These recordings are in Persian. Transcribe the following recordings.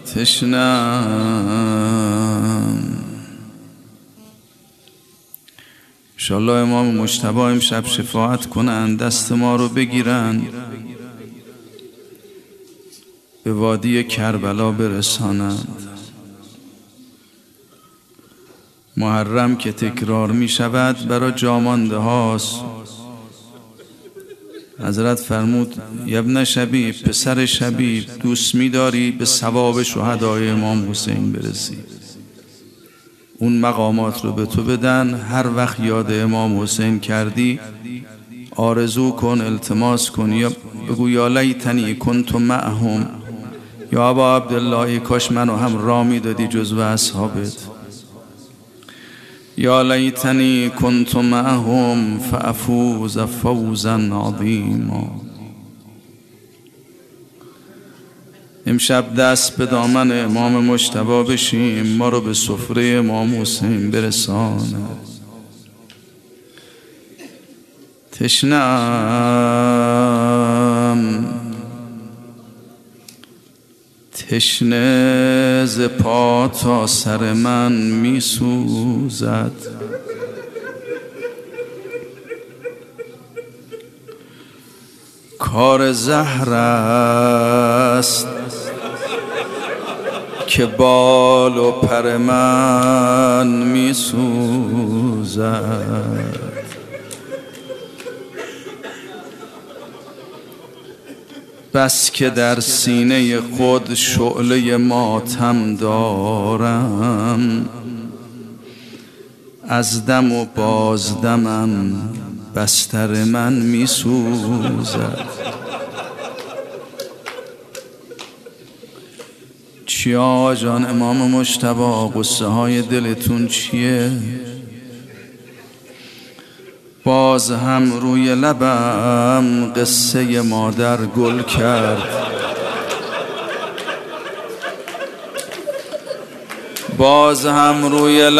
تشنم. انشالله امام مجتبی امشب شفاعت کنن، دست ما رو بگیرن، به وادی کربلا برسانند. محرم که تکرار می شود برای جامانده هاست. حضرت فرمود ابن شبیب، پسر شبیب، دوست می داری به ثواب شهدای امام حسین برسی، اون مقامات رو به تو بدن. هر وقت یاد امام حسین کردی آرزو کن، التماس کن، یا بگو یا لیتنی کنت معهم، یا ابا عبدالله کاش منو هم رامی دادی جزو اصحابت، یا لیتنی کنت معهم فافوز فوزا عظیما. امشب دست به دامن امام مجتبی بشیم، ما رو به سفره امام حسین برسانه. تشنم، تشنه ز پا تا سر من می سوزد، کار زهر است که بال و پر من می سوزد. بس که در سینه خود شعله ماتم دارم، از دم و بازدمم بستر من می سوزد. چیا آقا جان امام مجتبی، قصه های دلتون چیه؟ باز هم روی لبم قصه مادر گل کرد، باز هم روی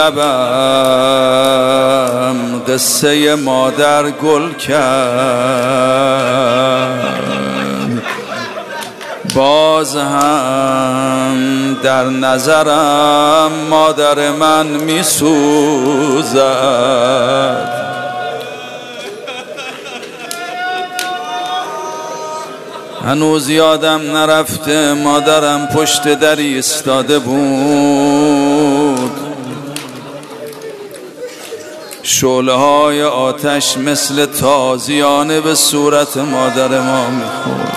لبم قصه مادر گل کرد، باز هم در نظرم مادر من می سوزد. هنوز یادم نرفته مادرم پشت دری ایستاده بود، شعله های آتش مثل تازیانه به صورت مادر ما میخورد.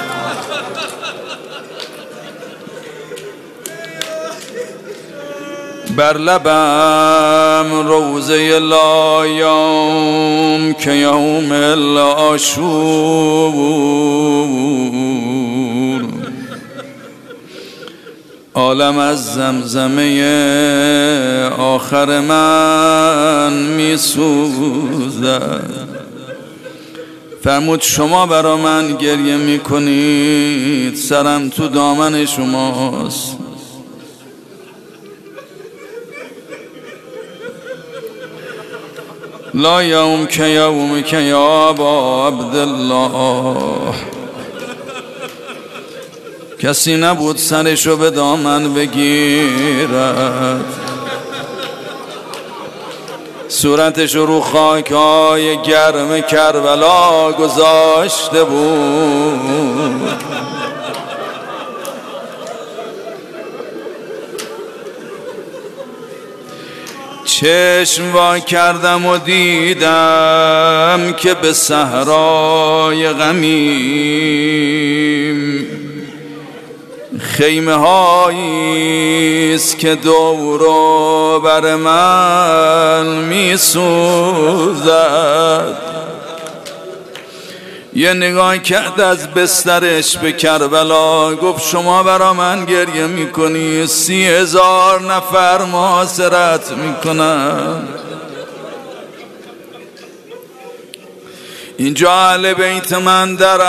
بر لبم روزه لا یوم که یوم العاشور، عالم از زمزمه آخر من می سوزد. فرمود شما برا من گریه می کنید، سرم تو دامن شماست. لا یوم که یوم که یا ابا عبدالله، کسی نبود سرشو به دامن بگیرد، صورتشو رو خاکای گرم کربلا گذاشته بود. چشم وا کردم و دیدم که به صحرای غمیم خیمه هاییست که دور و بر من می سوزد. یه نگاه کرد از بسترش به کربلا، گفت شما برا من گریه میکنی، 30,000 نفر محاصرت میکنن. اینجا اهل بیت من در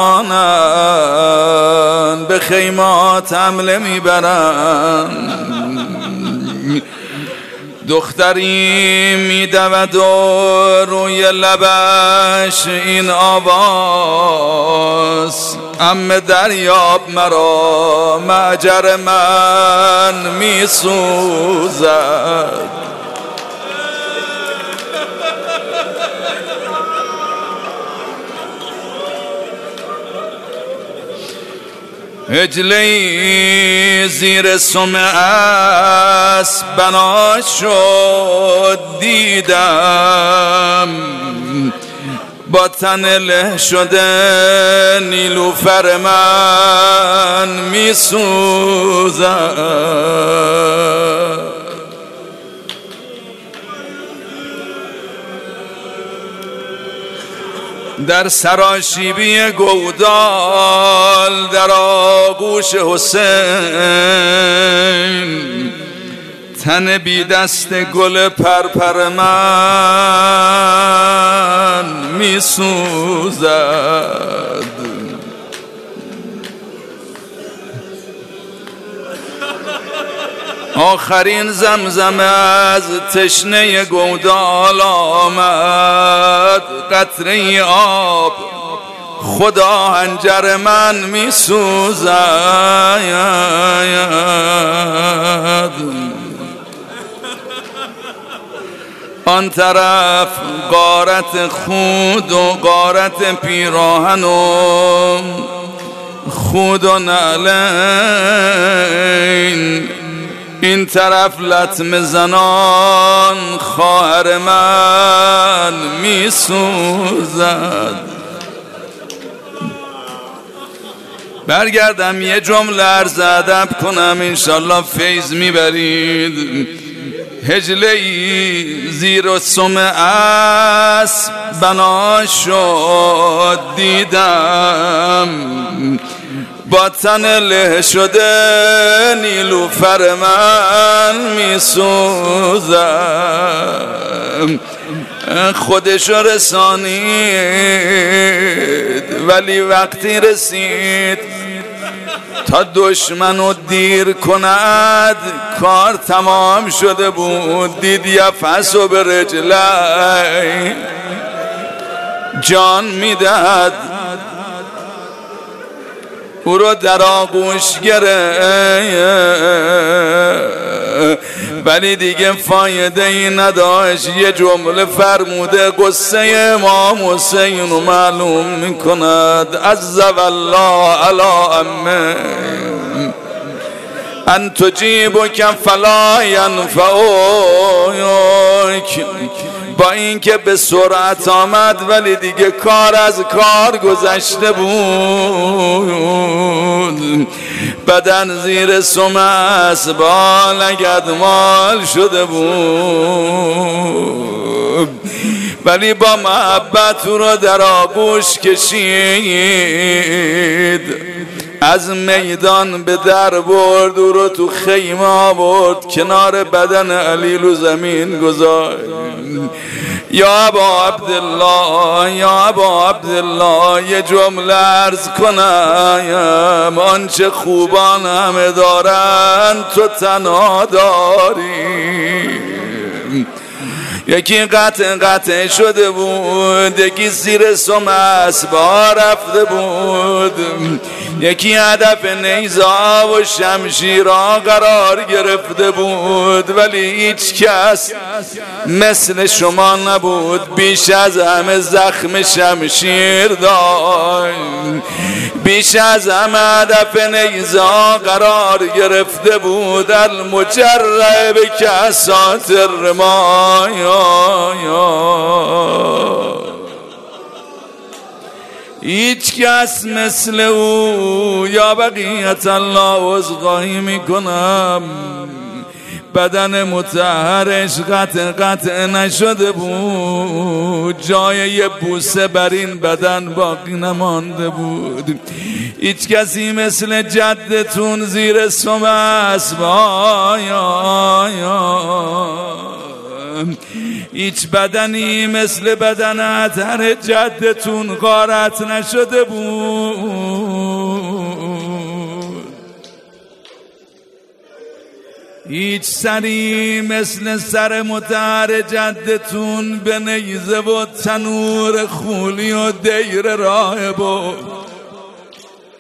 امانن، به خیمات حمله میبرن. دختری میدود و روی لبش این آواز، ام دریاب مرا معجر من می سوزد. عجلی زیر سم اسب بنا شد دیدم، با تن له شده نیلوفر من می سوزد. در سراشیبی گودال در آغوش حسین، تن بی دست گل پرپر من می سوزد. آخرین زمزم از تشنه گودال آمد، قطره آب خدا هنجر من می سوزد. آن طرف غارت خود و غارت پیراهن و خود و نعلین، این طرف لطم زنان خواهر من می سوزد. برگردم یه جمله عرض ادب کنم، انشالله فیض میبرید. هجلی زیر سم اسب بنا شد دیدم، با تن له شده نیلوفر من می سوزم. خودشو رسانید ولی وقتی رسید تا دشمنو دیر کند کار تمام شده بود. دید یفسو به رجلی جان میدهد، او رو در آغوش گرفت ولی دیگه فایده ای نداشت. یه جمله فرموده قصه امام حسین رو معلوم میکند. عز والله علی امه ان تجیبک فلا ینفعک. با اینکه به سرعت آمد ولی دیگه کار از کار گذشته بود. بدن زیر سم اسب لگدمال شده بود ولی با محبت او را در آغوش کشید. از میدان به در برد، او رو تو خیمه آورد، کنار بدن علی رو زمین گذاشت. یا ابا عبدالله، یا ابا عبدالله، یه جمله عرض کنم، آنچه خوبان همه دارن تو تنها داری. یکی قطع شده بود، یکی زیر سم اسب رفته بود، یکی هدف نیزا و شمشیرها قرار گرفته بود ولی هیچ کس مثل شما نبود. بیش از همه زخم شمشیر داشت، بیش از همه هدف نیزا قرار گرفته بود. المجرب کسات الرمایا، هیچ کس مثل او یا بقیت الله عذرخواهی میکنم. بدن مطهرش قطع نشده بود، جای یه بوسه بر این بدن باقی نمانده بود. هیچ کسی مثل جدتون زیر سم اسب، هیچ بدنی مثل بدن اطهر جدتون غارت نشده بود. هیچ سری مثل سر مطهر جدتون به نیزه و تنور خولی و دیر راه بود.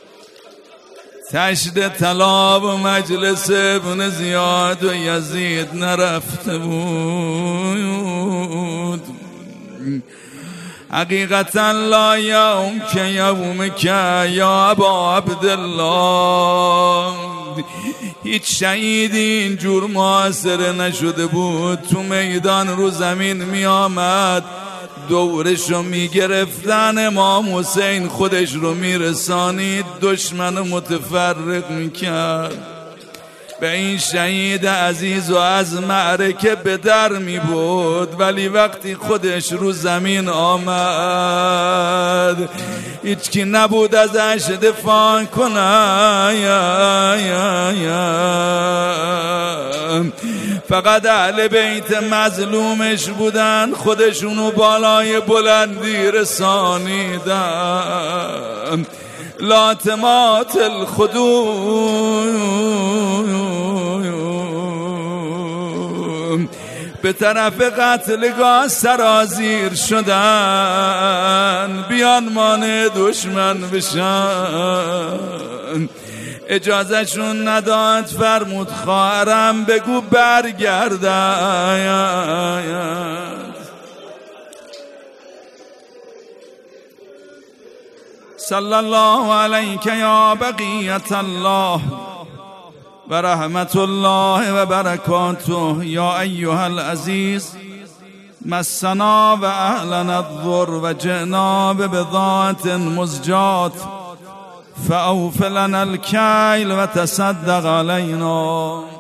تشت طلا و مجلس ابن زیاد و یزید نرفته بود. حقیقتا لا یوم که یوم که یا ابا عبدالله، هیچ شهیدی اینجور معاصره نشده بود. تو میدان رو زمین می آمد، دورشو می گرفتن، امام حسین خودش رو می رسانید، دشمن متفرق می کرد. به این شهید عزیز و از معرکه به در می بود، ولی وقتی خودش رو زمین آمد هیچ کی نبود ازش دفاع کنه. فقط اهل بیت مظلومش بودن، خودشونو بالای بلندی رسانیدن. لاتمات الخدود به طرف قتلگاه سرازیر شدن، بیان مانع دشمن بشن. اجازهشون نداد، فرمود خواهرم بگو برگردن. صلی الله علیک یا بقیت الله و رحمت الله و برکاته. یا ایها العزیز مسنا و اهلنا الضر و جئنا ببضاعة مزجات فأوف لنا الكيل و تصدق علینا.